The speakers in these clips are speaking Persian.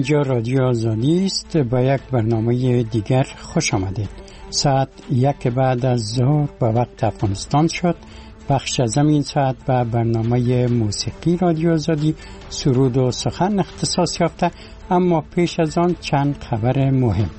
اینجا رادیو آزادی است. با یک برنامه دیگر خوش آمدید. ساعت 1 بعد از ظهر به وقت افغانستان شد. بخش از این ساعت به برنامه موسیقی رادیو آزادی سرود و سخن اختصاص یافته، اما پیش از آن چند خبر مهم.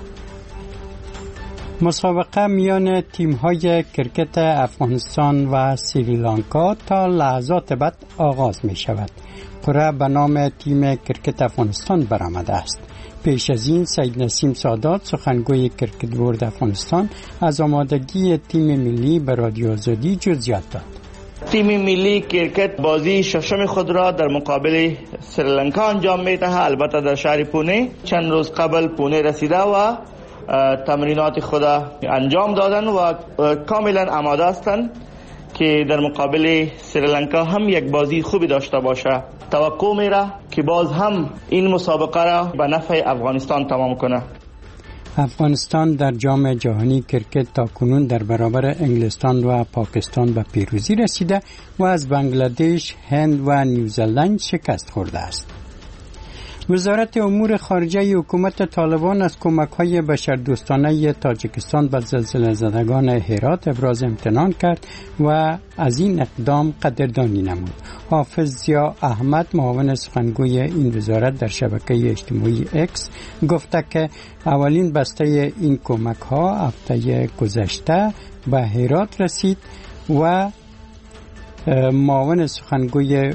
مسابقه میان تیم‌های کرکت افغانستان و سریلانکا تا لحظات بعد آغاز می شود. قرعه به نام تیم کرکت افغانستان برآمده است. پیش از این سید نسیم سادات، سخنگوی کرکت بورد افغانستان، از آمادگی تیم ملی به رادیو آزادی جزئیات داد. تیم ملی کرکت بازی ششم خود را در مقابل سریلانکا انجام می‌دهد. البته در شهر پونه چند روز قبل پونه رسیده و تمرینات خود انجام دادن و کاملا آماده هستند که در مقابل سریلانکا هم یک بازی خوبی داشته باشه. توقع میره که باز هم این مسابقه را به نفع افغانستان تمام کنه. افغانستان در جام جهانی کرکت تاکنون در برابر انگلستان و پاکستان به پیروزی رسیده و از بنگلادش، هند و نیوزلند شکست خورده است. وزارت امور خارجه حکومت طالبان از کمک‌های بشردوستانه تاجیکستان به زلزله زدگان هرات ابراز امتنان کرد و از این اقدام قدردانی نمود. حافظ ضیا احمد، معاون سخنگوی این وزارت، در شبکه اجتماعی اکس گفته که اولین بسته این کمک‌ها هفته گذشته به هرات رسید و معاون سخنگوی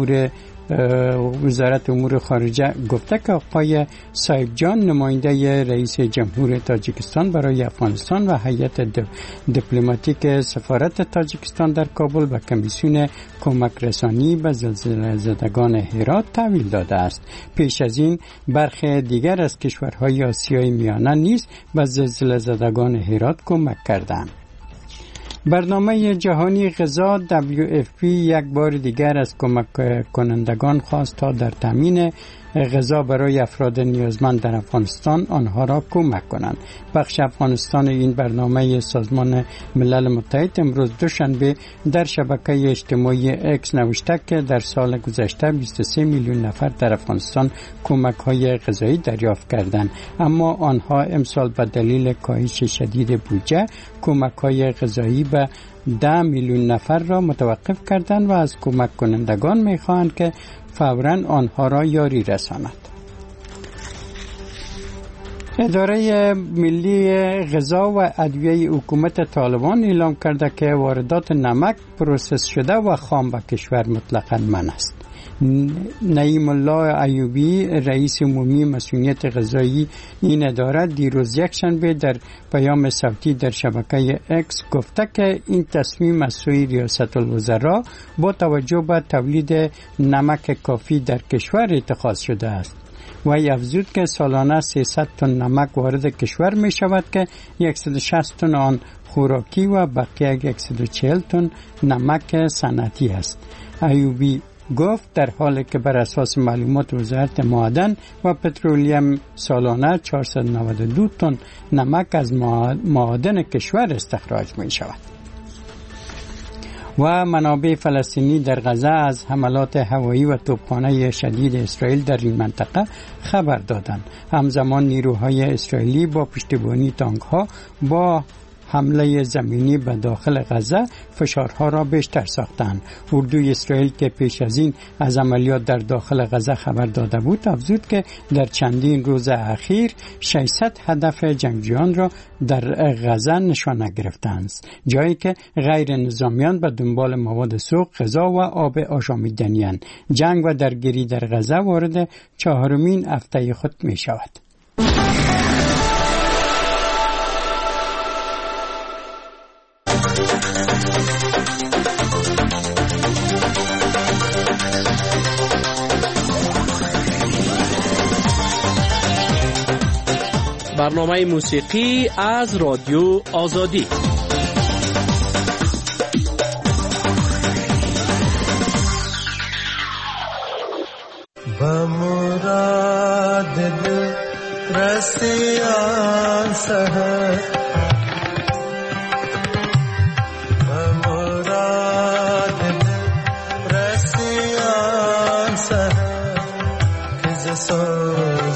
وزارت امور خارجه گفته که آقای صاحب جان، نماینده رئیس جمهور تاجیکستان برای افغانستان و هیئت دیپلماتیک سفارت تاجیکستان در کابل به کمیسیون کمک رسانی به زلزله زدگان هرات تحویل داده است. پیش از این برخی دیگر از کشورهای آسیای میانه نیز به زلزله زدگان هرات کمک کردند. برنامه جهانی غذا WFP یک بار دیگر از کمک کنندگان خواست تا در تامین غذا برای افراد نیازمند در افغانستان آنها را کمک کنند. بخش افغانستان این برنامه سازمان ملل متحد امروز دوشنبه در شبکه اجتماعی اکس نوشته که در سال گذشته 23 میلیون نفر در افغانستان کمک‌های غذایی دریافت کردند، اما آنها امسال به دلیل کاهش شدید بودجه کمک‌های غذایی به 10 میلیون نفر را متوقف کردند و از کمک کنندگان می‌خواهند که فوراً آنها را یاری رساند. اداره ملی غذا و ادویه حکومت طالبان اعلام کرده که واردات نمک پروسس شده و خام به کشور مطلقاً منع است. نعیم الله ایوبی، رئیس عمومی مسئولیت غذایی این اداره، دیروز یکشنبه در پیام صوتی در شبکه اکس گفته که این تصمیم از سوی ریاست الوزراء با توجه به تولید نمک کافی در کشور اتخاذ شده است. و افزود که سالانه 300 تن نمک وارد کشور می شود که 160 تن آن خوراکی و بقیه 140 تن نمک صنعتی است. ایوبی گفت در حالی که بر اساس معلومات وزارت معدن و پترولیم سالانه 492 تن نمک از معادن کشور استخراج می شود. و منابع فلسطینی در غزه از حملات هوایی و توپخانه شدید اسرائیل در این منطقه خبر دادند. همزمان نیروهای اسرائیلی با پشتیبانی تانک‌ها با حمله زمینی به داخل غزه فشارها را بیشتر ساختند. اردوی اسرائیل که پیش از این از عملیات در داخل غزه خبر داده بود، افزود که در چندین روز اخیر 600 هدف جنگجویان را در غزه نشانه گرفتند، جایی که غیر نظامیان به دنبال مواد سوخت، غذا و آب آشامیدنی‌اند. جنگ و درگیری در غزه وارد 4مین هفته خود می شود. برنامه موسیقی از رادیو آزادی. بمراد دل رسیان سهر، بمراد دل رسیان سهر، که ز سوز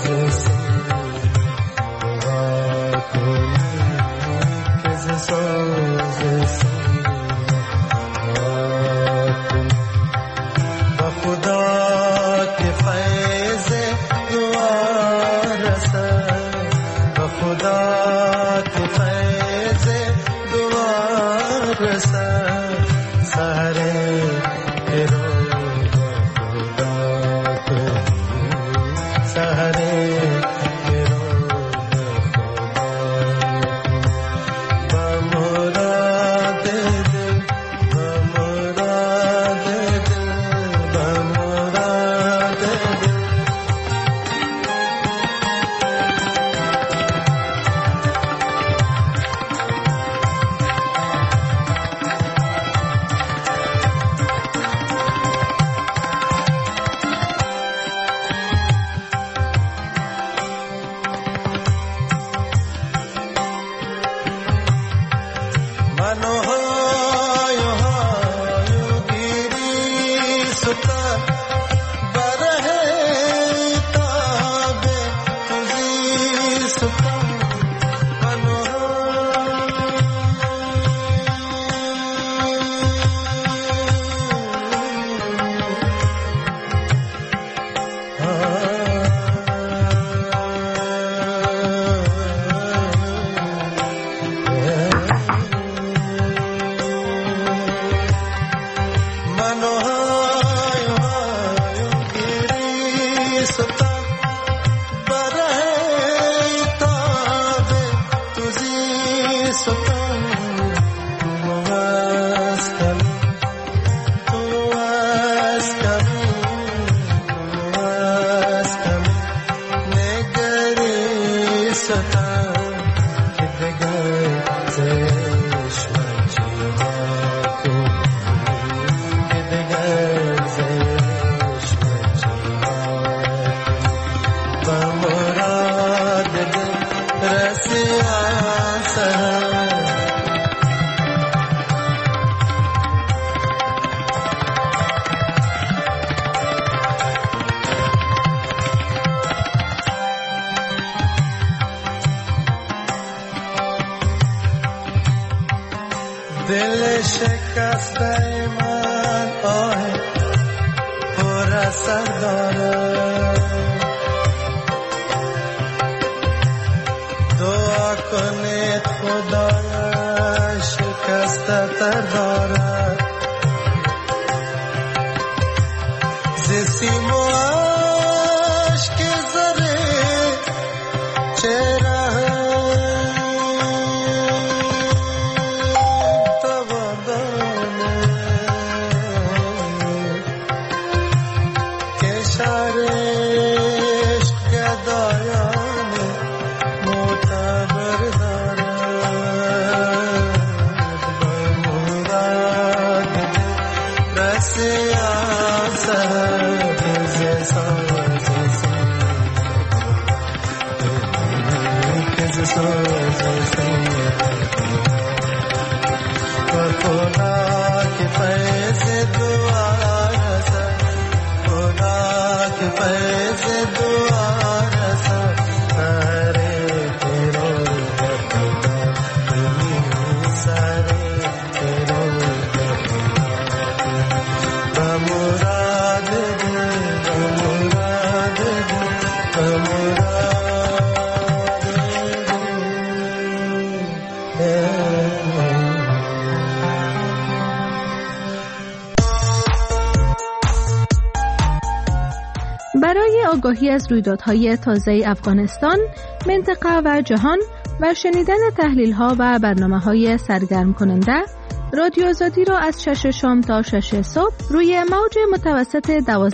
برای آگاهی از رویدادهای تازه افغانستان، منطقه و جهان و شنیدن تحلیل‌ها و برنامه‌های سرگرم کننده، رادیو آزادی را از 6 شام تا 6 صبح روی موج متوسط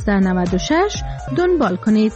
1296 دنبال کنید.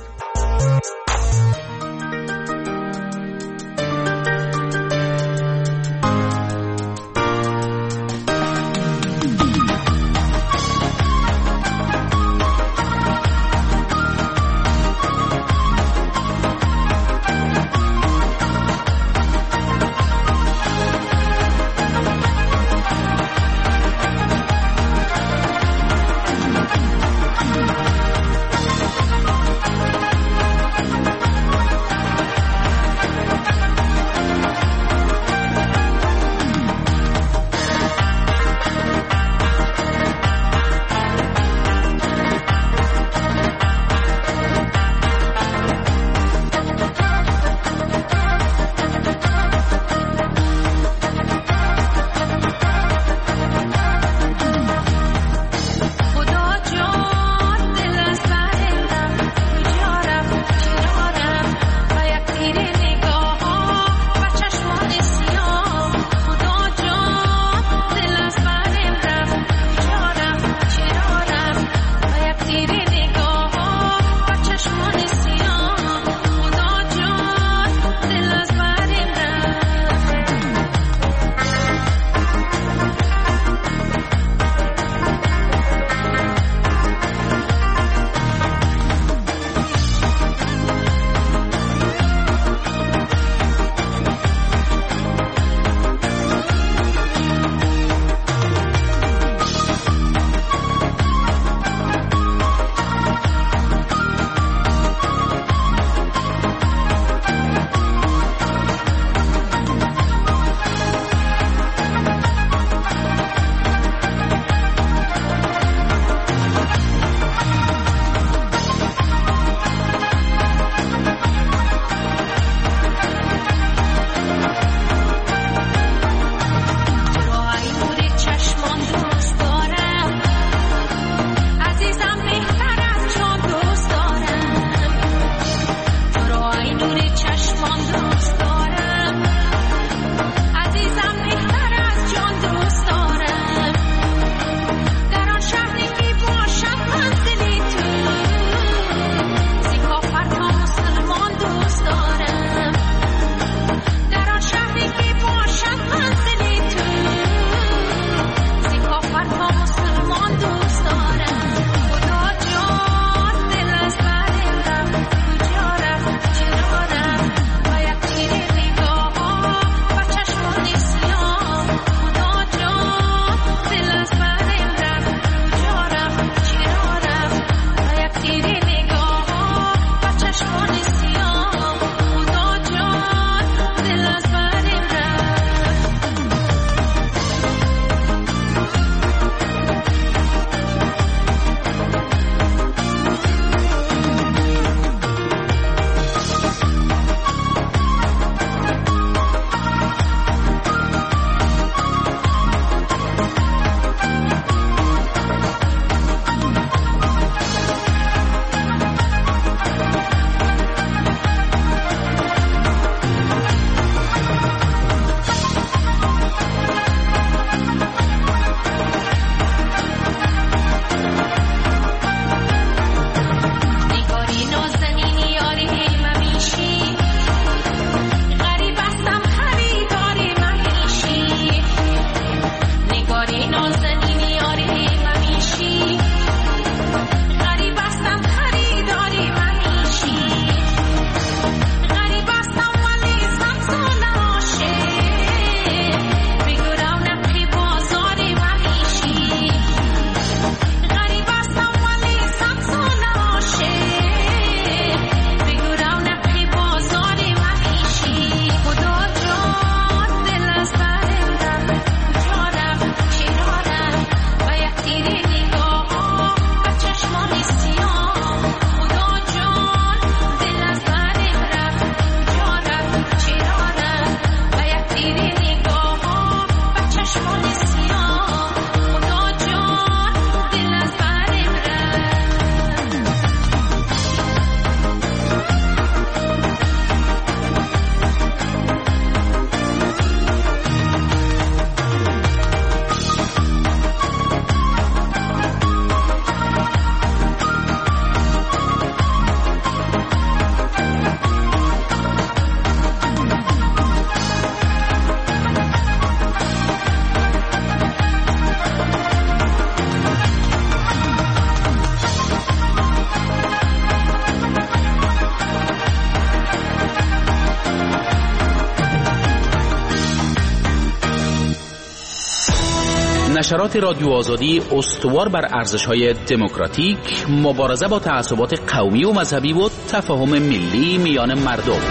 نشرات رادیو آزادی استوار بر ارزش‌های دموکراتیک، مبارزه با تعصبات قومی و مذهبی و تفاهم ملی میان مردم.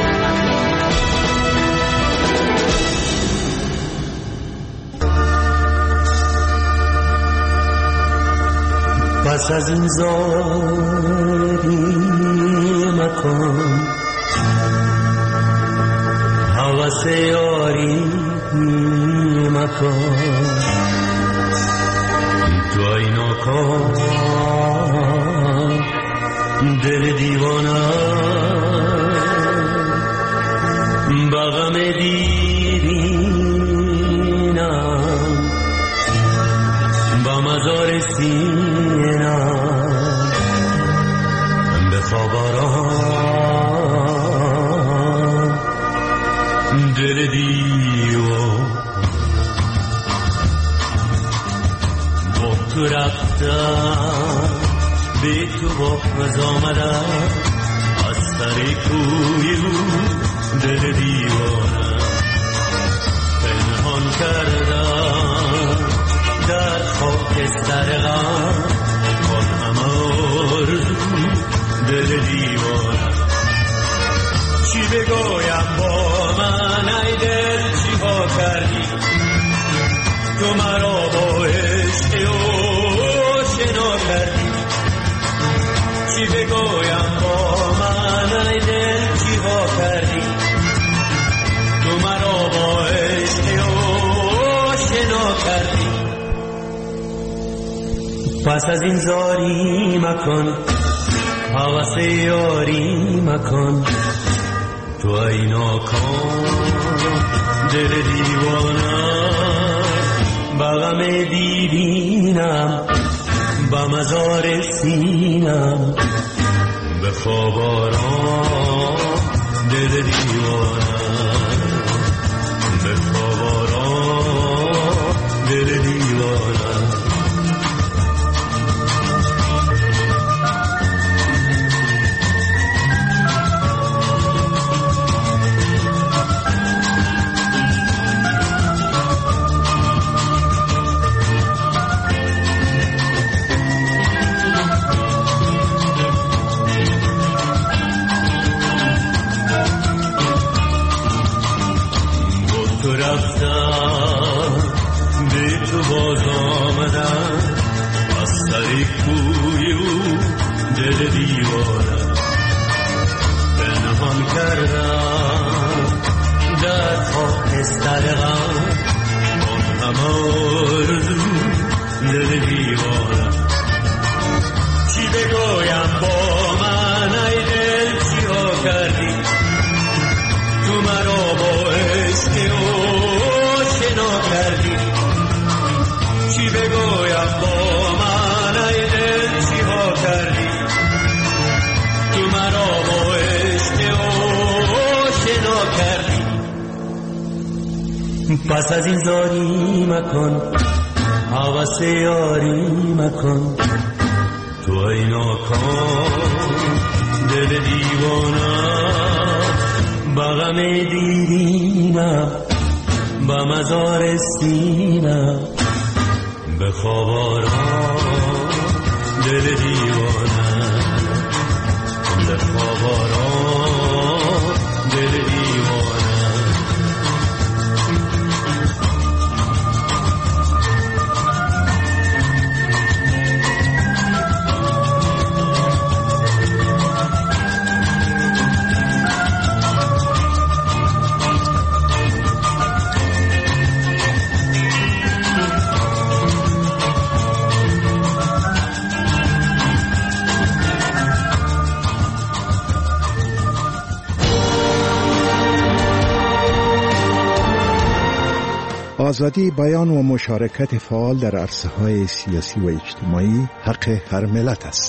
پس از این زاری مکن، هوس یاری مکن، توی نکن دل دیوانه بغم دیرینم با مزار سینم بخوابارم دل دیوان با تو رفتم به تو باز آمدم از سر کوی دل دیوانم پنهان کردم در خاکستر غم آن همه آرزو دل دیوانم چی بگویم با من ای دل چی ها کردی تو مرا با عشق آشنا کردی چی بگویم با من ای دل چی ها کردی تو مرا با عشق آشنا کردی پس از این زاری مکن هوس یاری مکن تو ای ناکام دل دیوانه بغم دیدینم با مزار سینم به خواب آرام دل دیوانه به خواب آرام دل دیوانه پس از این زاری مکن هوس یاری مکن تو ای ناکام دل دیوانه بغم دیرینم با مزار سینم به خواب آرام دل دیوانه به خواب آرام دل دیوانه آزادی بیان و مشارکت فعال در عرصه‌های سیاسی و اجتماعی حق هر ملت است.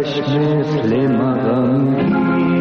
آتش مثل مغم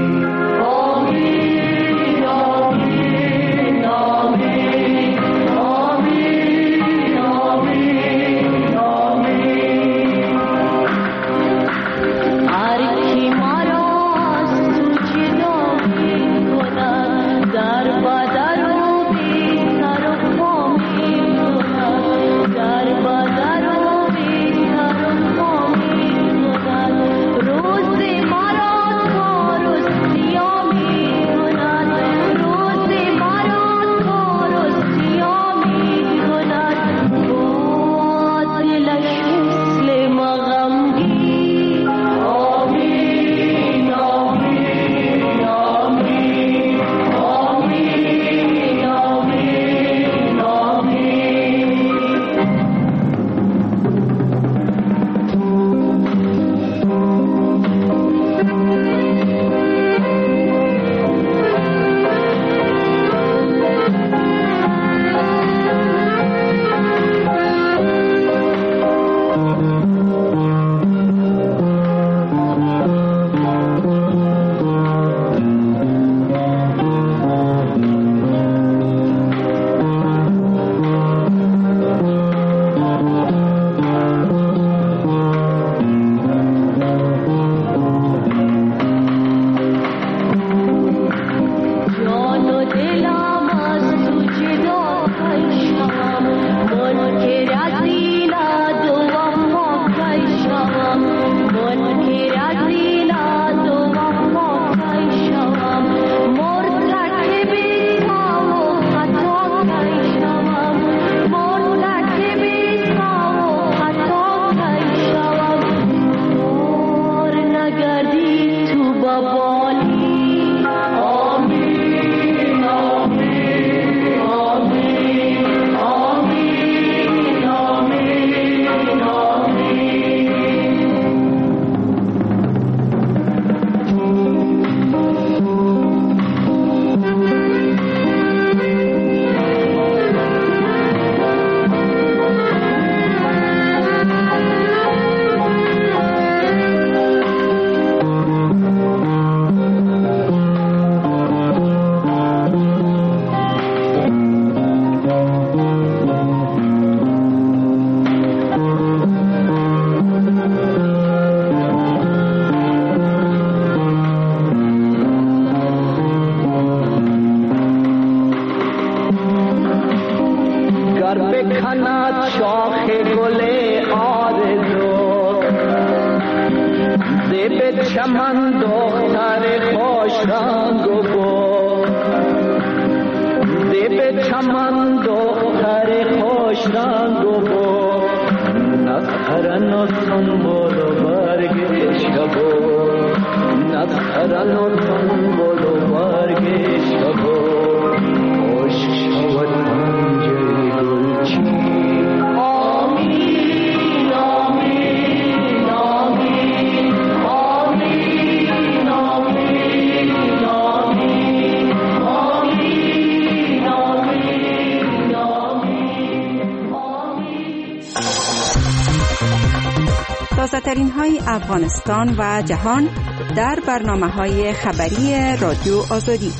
تازه‌ترین های افغانستان و جهان در برنامه‌های خبری رادیو آزادی.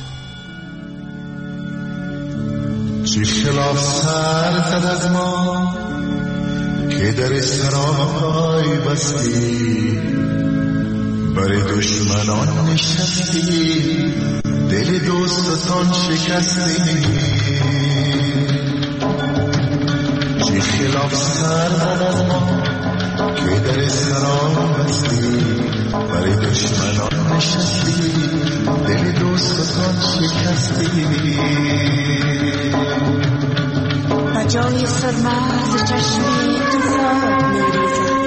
چه خلاف سر زد از ما که در سرای بستی، برای دشمنان نشستی، دل دوستان شکستی. چه خلاف سر زد از ما که در سرای بستی، برای دشمنان نشستی، دل دوستان شکستی. و جای سرمز چشمی تو خواب میریزد،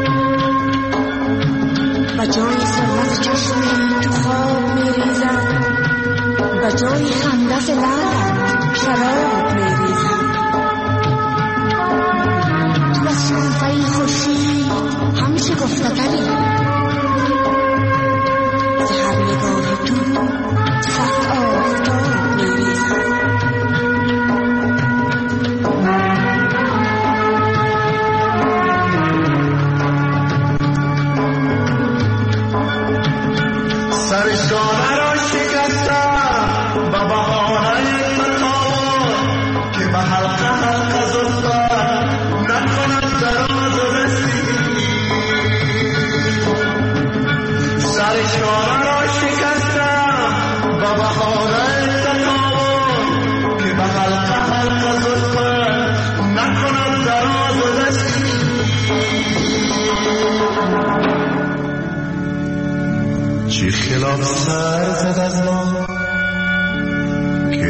و جای سرمز چشمی تو خواب میریزد، و جای خندت لبت شراب میریزد. تو از شنفه خورشید همیشه گفتگری، ز هر نگاه تو صد آفتاب میریزد.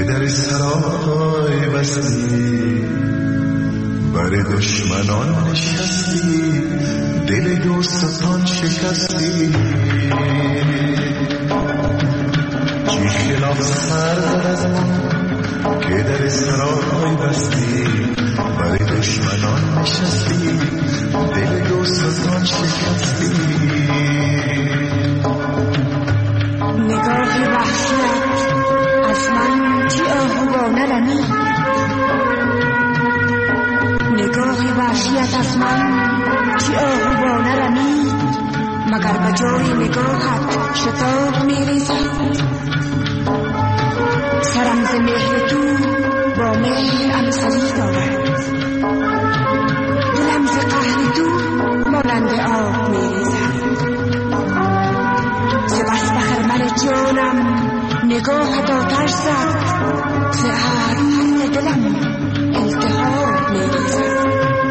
در سرای بستی بر دشمنان نشستی دل دوستان شکستی چی خلاف سر زد از ما که در سرای بستی بر دشمنان نشستی دل دوستان شکستی نگاه وحشت از من چی آهوانه رمید نگاه وحشیت از من چی آهوانه رمید مگر به جای نگاهت شتاب میریزد سرم ز مهر تو با مهر امسلی دارد دلم ز قهر تو مانند آب میریزد ز بس به خرمن جانم نگاهت آتش زد ز ابر دلم التهاب میریزد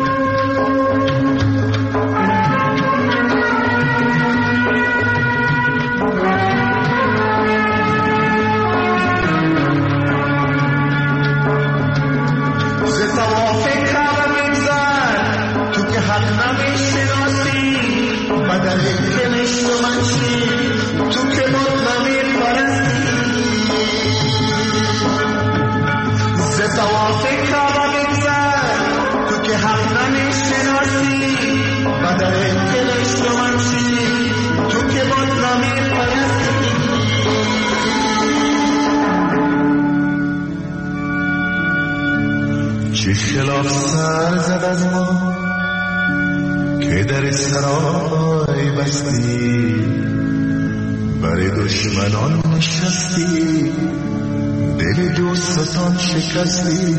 چی خلاف سر زد از ما که در سرای بستی بر دشمنان نشستی دل دوستان شکستی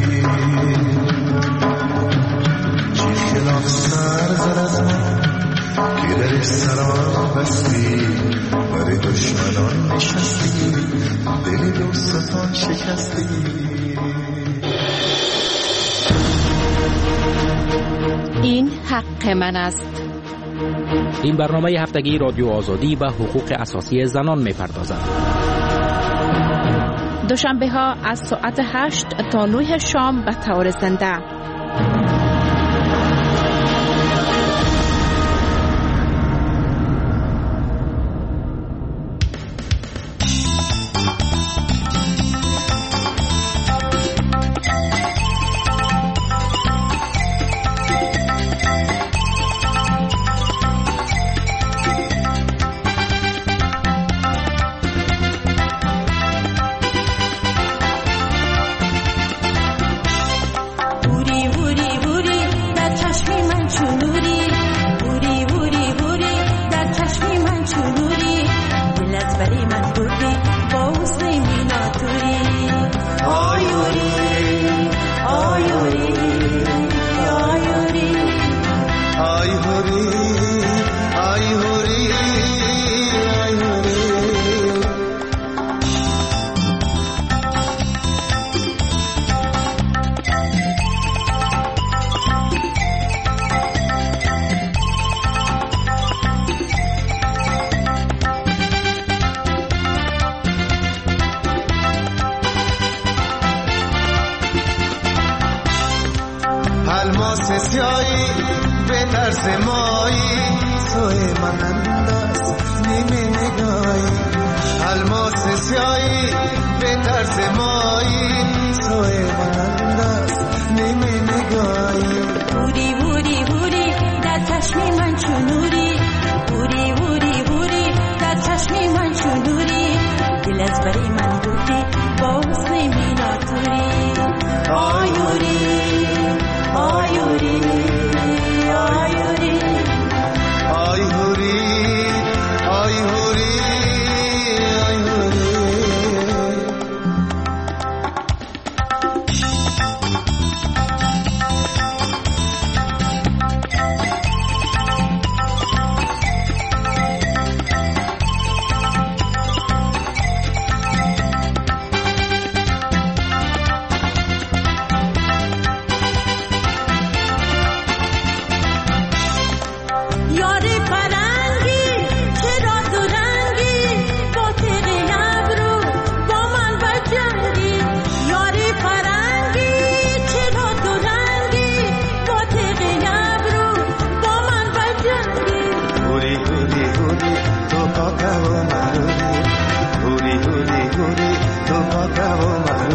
چی خلاف سر زد از ما که در سرای بستی بر دشمنان نشستی دل دوستان شکستی این حق من است. این برنامه هفتگی رادیو آزادی و حقوق اساسی زنان می‌پردازد. دوشنبه ها از ساعت 8 تا 9 شام به طور زنده.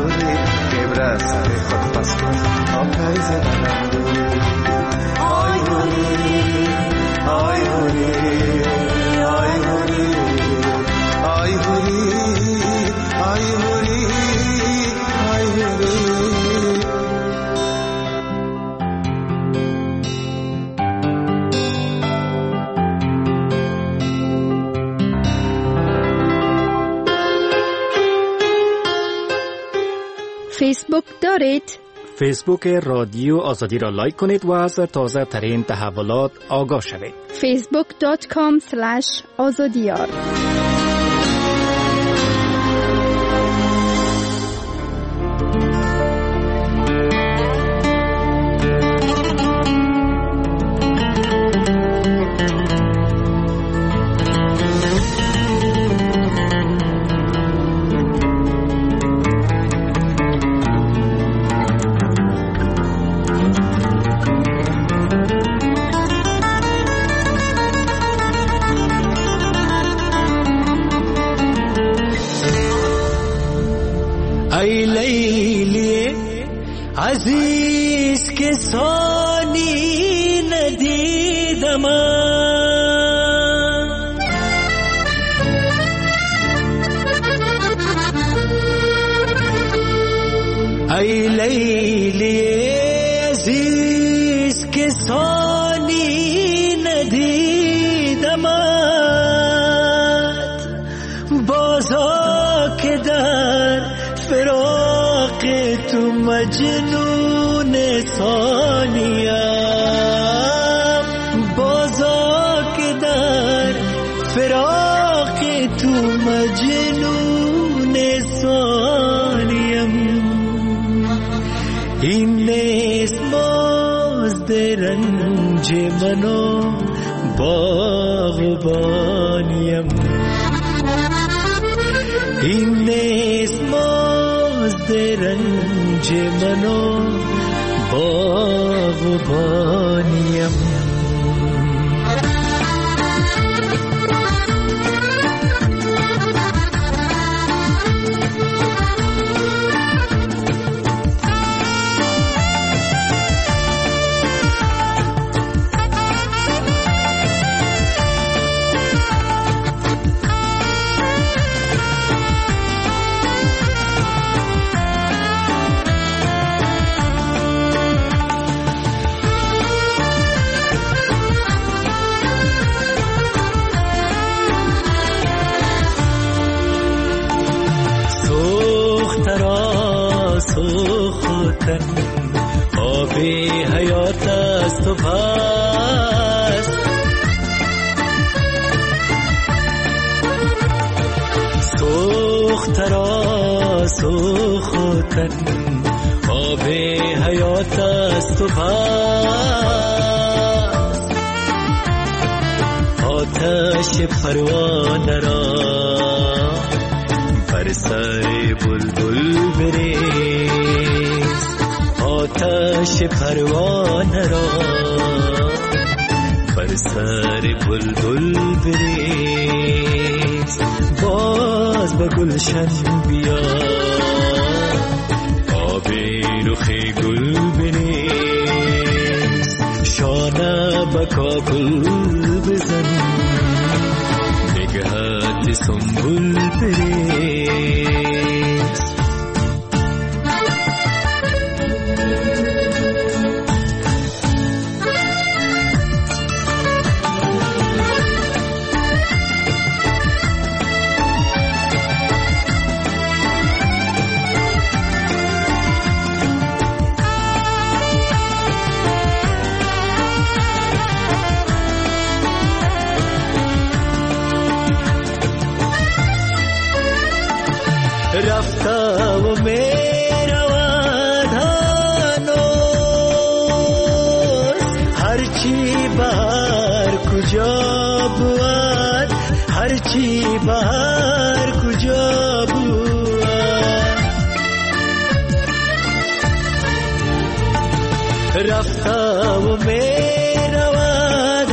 دوری قبرس خود پس کن تا پیز دلم دوری آی هوری آی هوری آی هوری آی هوری آی هوری آی هوری. فیسبوک دارید؟ فیسبوک رادیو آزادی را لایک کنید و از تازه ترین تحولات آگاه شوید. facebook.com/azadiyar. ای لیلی عزیز که ثانی ندیدم ای لیلی عزیز که ثانی ندیدم بازا که در فراق تو مجنون ثانیم بازا که در فراق تو مجنون ثانیم این نیست مزد رنج منو باغبانیم این نیست مزد رنج منو باغبانیم آب حیات است و پس سوخترا سوختن آب حیات است و پس آتش پروانه را بر سر بلبل بریز آتش پروانه را بر سر بلبل بریز باز به گلشن بیا آب رخ گل بریز شانه به کاکل بزن نگهت سنبول بریز رفتم و میروم هنوز هرچی بهر کجا بود هرچی بهر کجا بود رفتم و میروم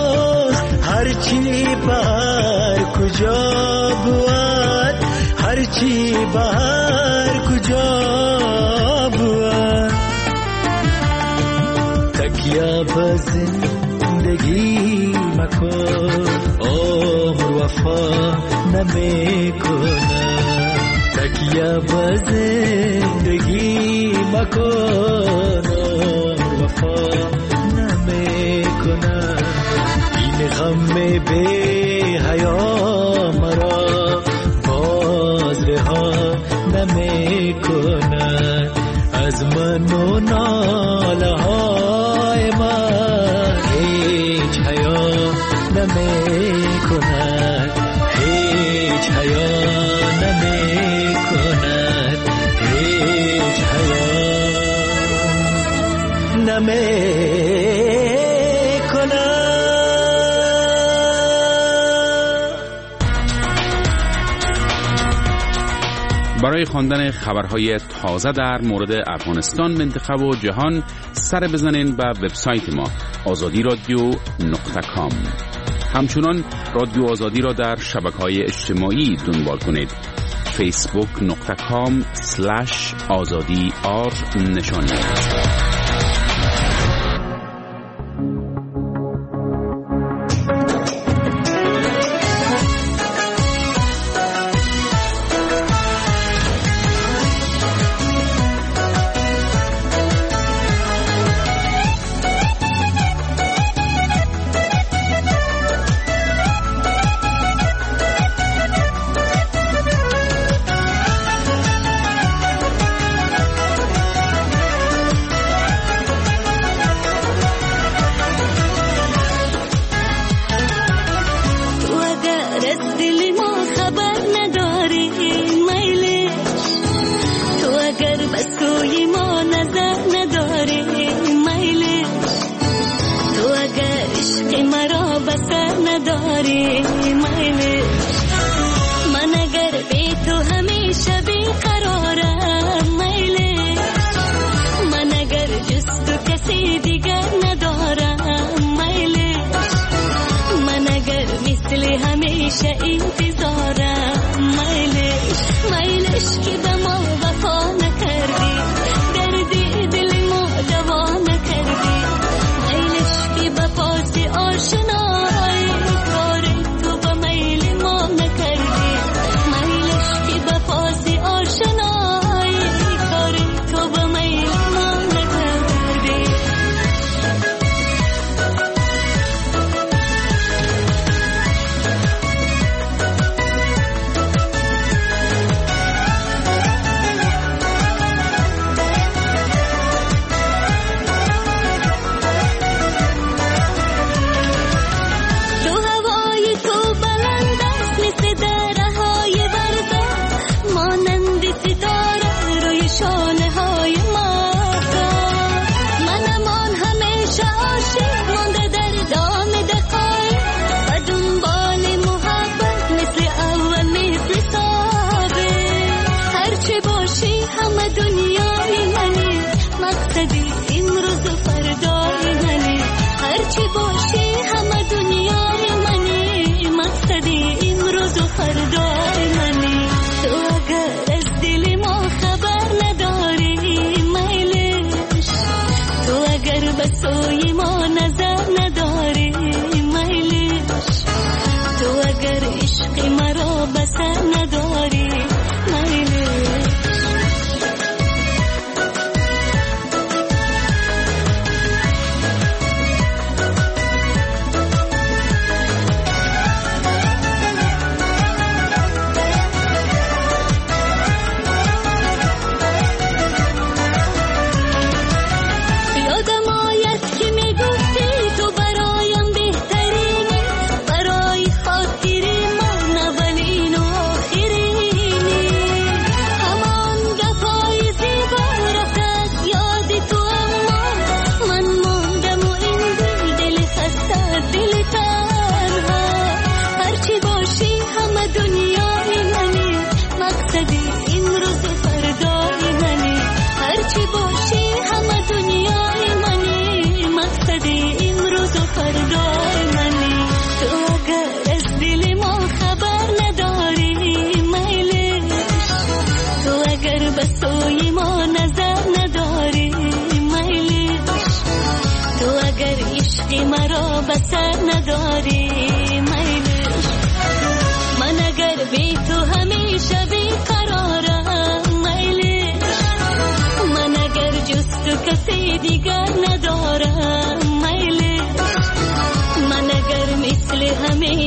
هنوز هرچی بهر کجا هرچی بهر کجا بود تکیه به زندگی مکن عمر وفا نمیکنه تکیه به زندگی مکن عمر وفا نمیکنه این غم بی حیا مرا باز رها نمیکنه از من و ناله های من هیچ حیا نمیکنه هیچ حیا نمیکنه هیچ حیا نمیکنه. برای خواندن خبرهای تازه در مورد افغانستان، منطقه و جهان سر بزنین به وبسایت ما azadiradio.com. همچنان رادیو آزادی را در شبکه‌های اجتماعی دنبال کنید. facebook.com/azadi_r نشانی.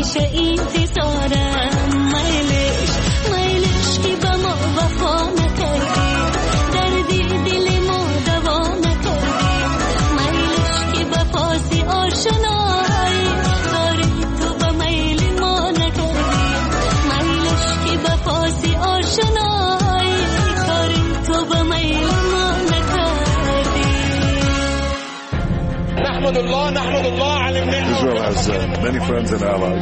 همیشه انتظارم میلش که به ما وفا نکردی دردی دل ما دوا نکردی میلش که به پاس آشنایی کاری تو به میل ما نکردی میلش که به پاس آشنایی کاری تو به میل ما نکردی. نحمد الله على Israel has many friends and allies.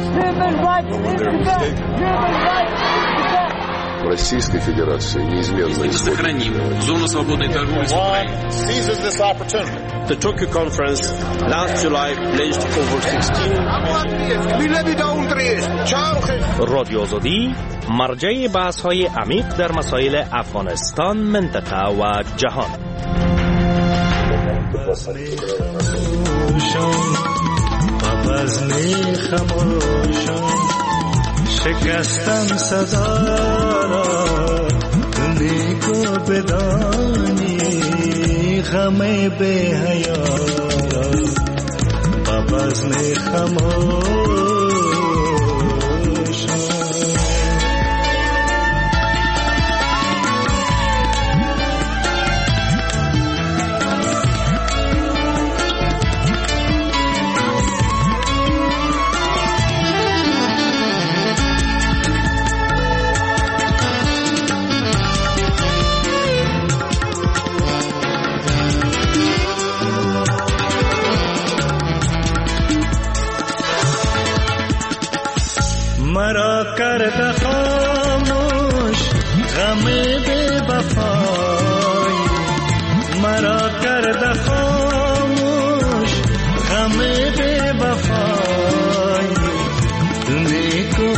Российской Федерации неизменно использует зону свободной торговли. Seizes this opportunity. The Tokyo conference last July pledged over 16 رادیو آزادی مرجع بحث‌های عمیق در مسائل افغانستان، منطقه و جهان. بزم خموشم شکستم صدا را نیکو بدانی غم به حیا را بزم خموشم. مرا کرده خاموش غم بی وفایی مرا کرده خاموش غم بی وفایی نیکو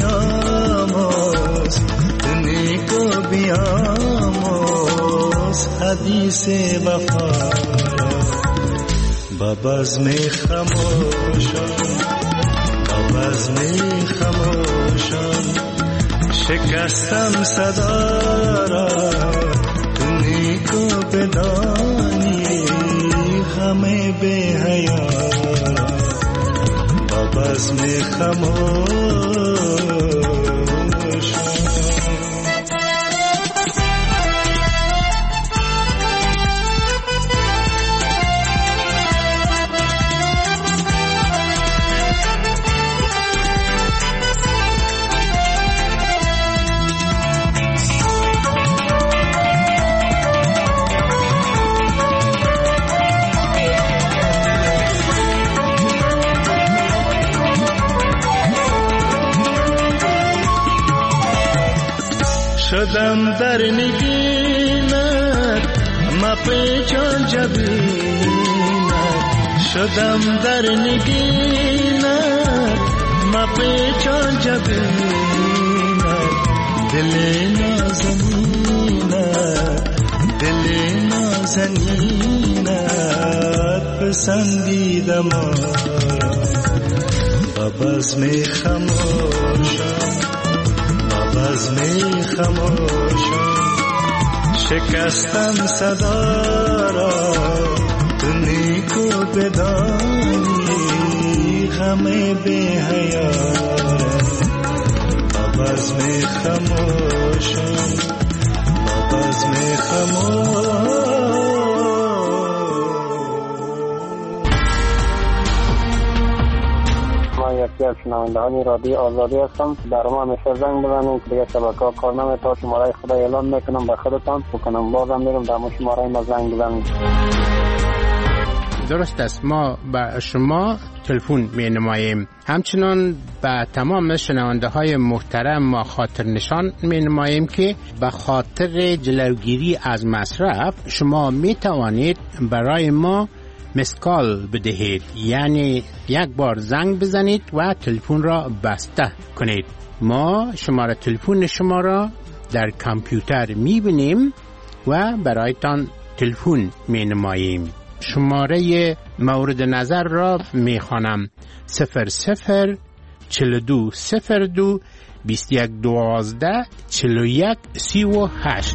بیاموز حدیث وفا با بزم خموشم بزم خموشم شکستم صدا را نیکو بدانی غم به حیا با بزم خموشم. شدم در نگینت مپیچان جبینت شدم در نگینت مپیچان جبینت دل نازنینت پسندیدم با بزم خموشم بزم خموشم شکستم صدا را تو نیکو بدانی غم به حیا با بزم خموشم با بزم خموشم. یکی از شنوندهان رادیو آزادی هستم. در ما همیشه زنگ بزنید که دیگه شبکه‌ها کار نمی‌کنه تا شماره خدا اعلان میکنم به خودتان بکنم بازم میرم در شماره ما زنگ بزنید. درست است، ما به شما تلفن می نماییم. همچنان به تمام شنونده های محترم ما خاطر نشان می نماییم که به خاطر جلوگیری از مصرف شما می توانید برای ما مسکال بدهید، یعنی یک بار زنگ بزنید و تلفن را بسته کنید. ما شماره تلفن شما را در کامپیوتر می بینیم و برایتان تلفن می نماییم. شماره مورد نظر را می خوانم 00 42 02 21 12 41 38.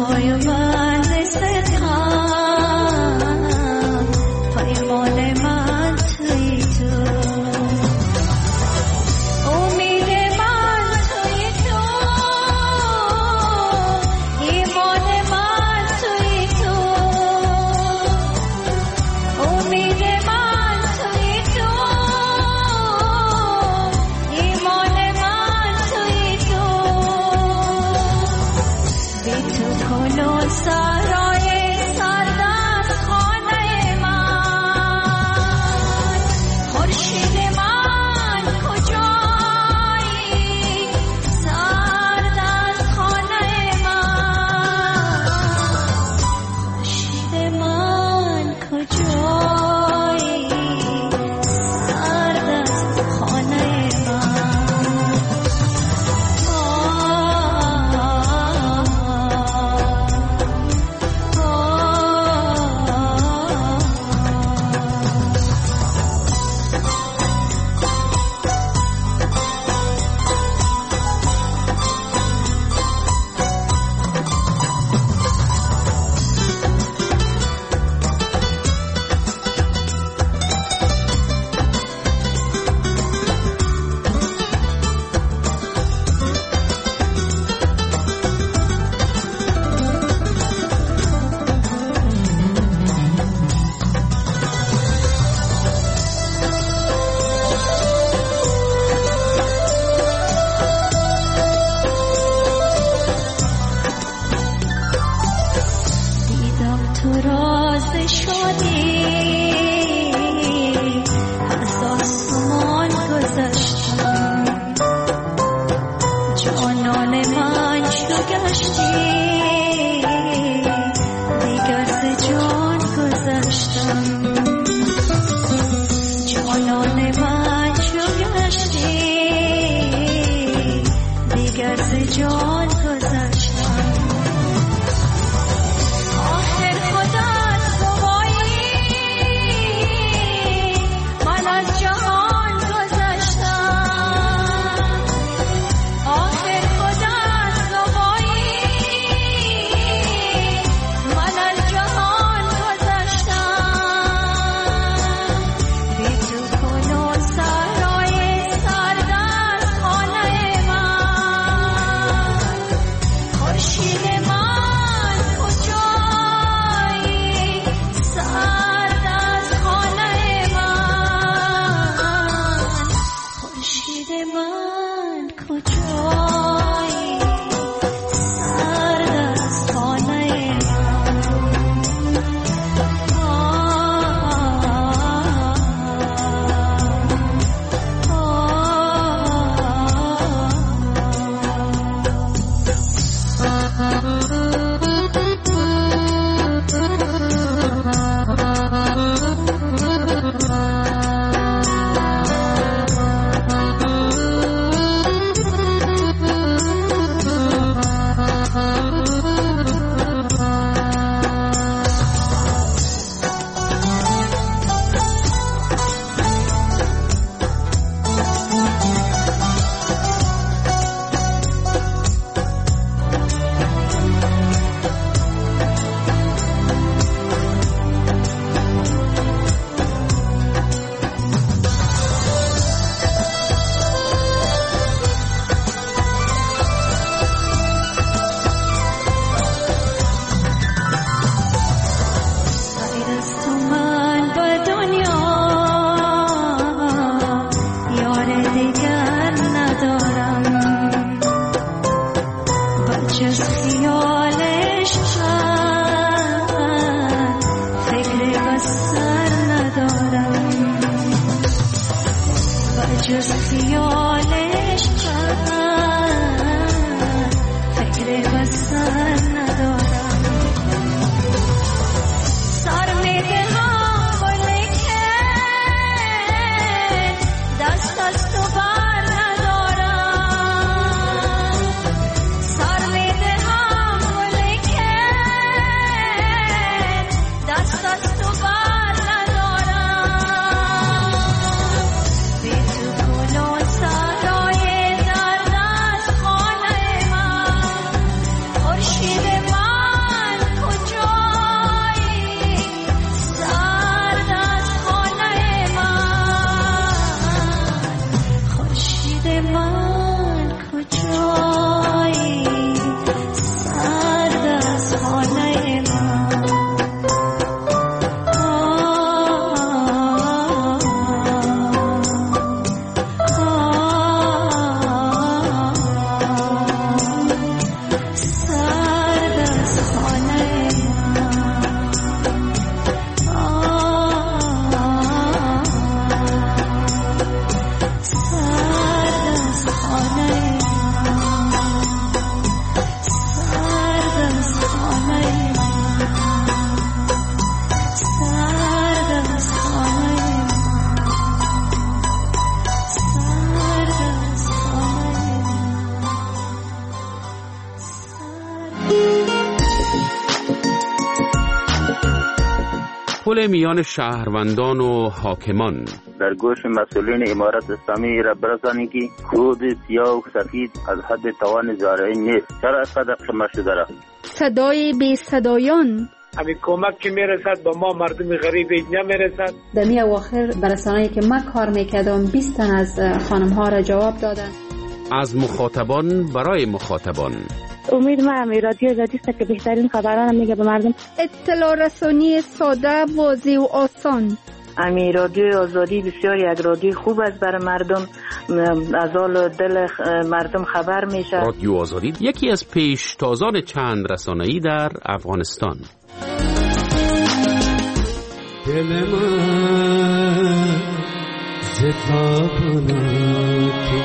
آخر خودت گواهی تداخل میان شهروندان و حاکمان. در گوش مسئولین امارت اسلامی را برسانید که کود سیاه و سفید از حد توان زارعی نیست. چرا اینقدر قمه شده را؟ صدای بی صدایان، همین کمک که میرسد با ما مردم غریب نمیرسد. در می اواخر برسانه‌ای که من کار میکردم 20 تن از خانم ها را جواب دادن. از مخاطبان برای مخاطبان. امید من رادیو آزادی است که بهترین خبران میگه به مردم. اطلاع رسانی ساده، واضح و آسان. امی رادیو آزادی بسیار یک رادیو خوب است برای مردم، از حال دل مردم خبر میشه. رادیو آزادی یکی از پیشتازان چند رسانه‌ای در افغانستان. دل من ستابناکی،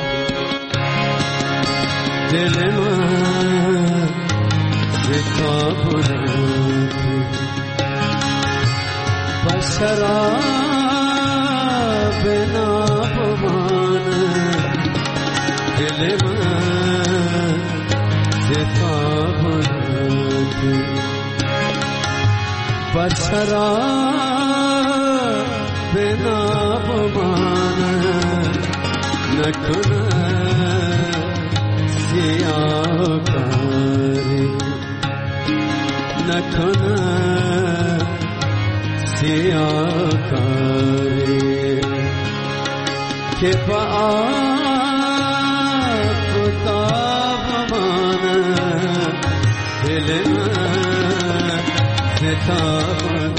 دل من ستابناکی، بشراب نابمانه، دل من ستابناکی، بشراب نابمانه، نکنه سیاکاری، نکنه سیاکاری، که با آفتاب مانه، دل من ستابناکی.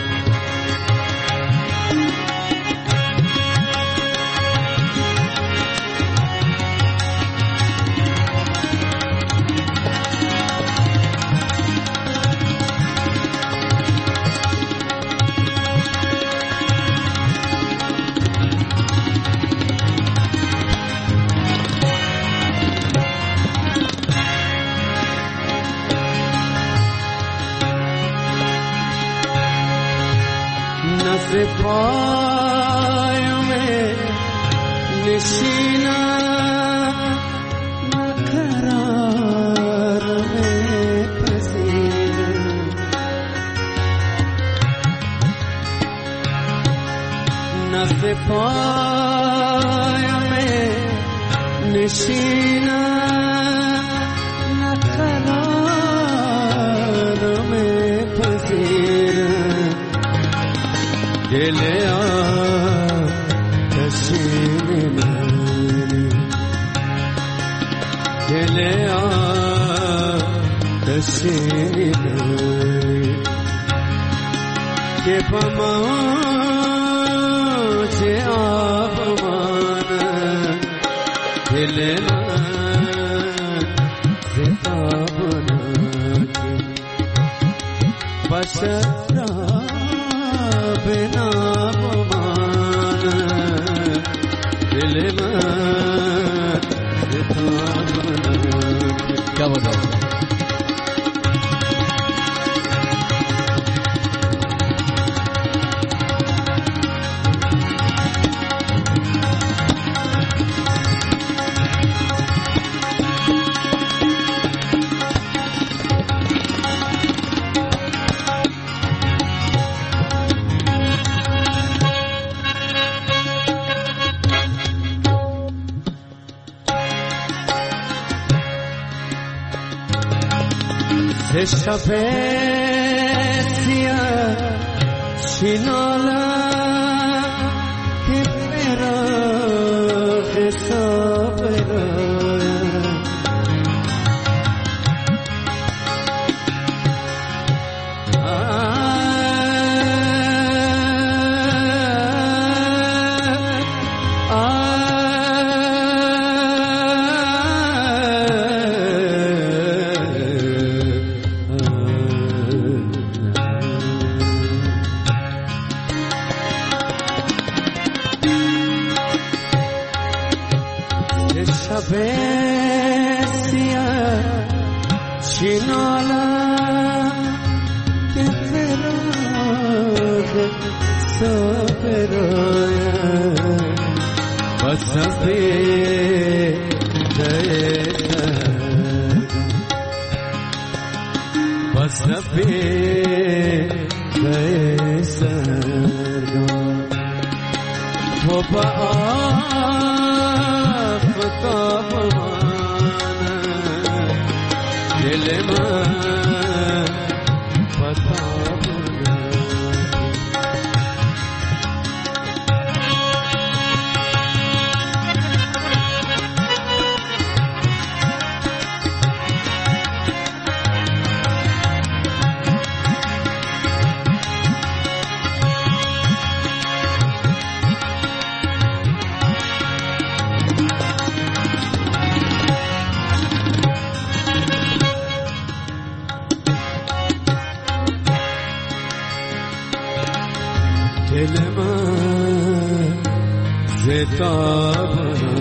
پایم نشینا نقرار پذیرم، نفس پایم نشینا نقرار پذیرم، دل آتشین منی، دل آتشین منی، که با موج آب مانه، دل من ستابناکی، بشراب نابمانه، دل من ستابناکی. شب سیاه شینالا که فراغ صابرایم، بس با آفتاب دل من فتاب دل من ستاب